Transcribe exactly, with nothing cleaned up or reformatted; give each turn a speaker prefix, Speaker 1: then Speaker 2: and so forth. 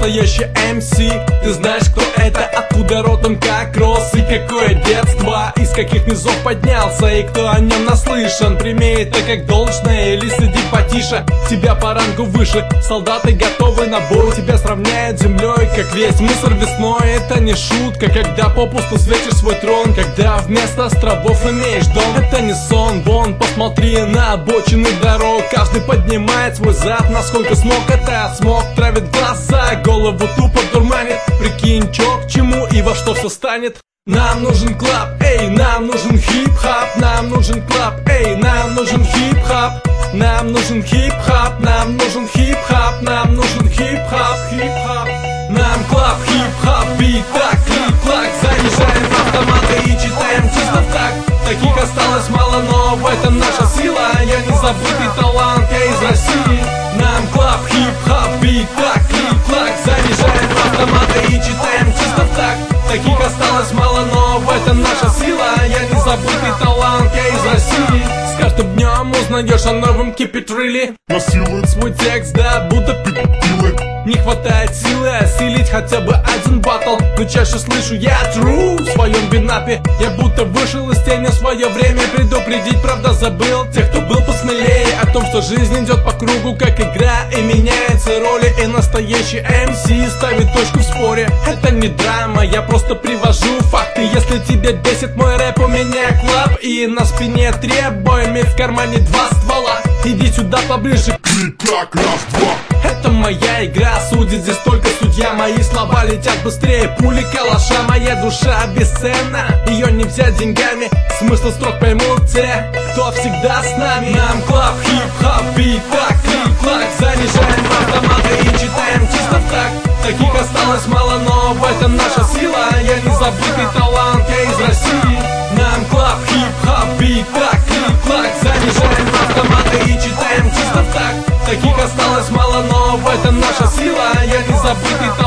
Speaker 1: настоящий эм си. Ты знаешь, кто это, откуда родом, как рос и какое детство, из каких низов поднялся и кто о нем наслышан. Прими это как должное или сиди потише, тебя по рангу выше. Солдаты готовы на бой, тебя сравняют с землей, как весь мусор весной. Это не шутка, когда попусту светишь свой трон, когда вместо островов имеешь дом. Это не сон, вон, посмотри на обочины дорог, каждый поднимает свой зад, насколько смог. Это смог травит глаза, голову тупо дурманит. Прикинь, чё к чему и во что все станет. Нам нужен клаб, эй, нам нужен хип-хап. Нам нужен клаб, эй, нам нужен хип-хап. Нам нужен хип-хап, нам нужен хип-хап. Нам нужен хип-хап, хип-хап. Нам клаб, хип-хап, бит, так, клик-клак. Заряжаем автоматы и читаем чисто так. Таких осталось мало, но в этом наша сила. Я не забытый талант, я из России. Нам клаб, хип-хап, бит, так, клик-клак. Заряжаем автоматы и читаем чисто так. Таких осталось мало, но в этом наша сила. Я не забытый талант, я из России. С каждым днем узнаешь о новом keep it really.
Speaker 2: Насилует
Speaker 1: свой текст, да, будто
Speaker 2: пилы.
Speaker 1: Не хватает силы осилить хотя бы один батл, но чаще слышу я true в своем бинапе. Я будто вышел из тени в свое время предупредить, правда забыл тех, кто был посмелее, о том, что жизнь идет по кругу, как игра, и меняются роли. И настоящий эм си ставит точку в споре. Это не драма, я просто привожу факты. Если тебя бесит мой рэп, у меня клаб, и на спине три обойми, в кармане два ствола. Иди сюда поближе,
Speaker 2: клик-клак, раз-два.
Speaker 1: Это моя игра, судит здесь только судья. Мои слова летят быстрее пули калаша. Моя душа бесценна, ее не взять деньгами. Смысл строк поймут те, кто всегда с нами. Нам клаб, хип-хап, бит, так, клик-клак. Заряжаем автоматы и читаем чисто так. Таких осталось мало, но в этом наша сила. Я не забытый талант, я из России. Нам клаб, хип-хап, бит, так, клик-клак. Заряжаем автоматы и читаем чисто так. Таких осталось мало, но в этом наша сила. Я не забытый талант.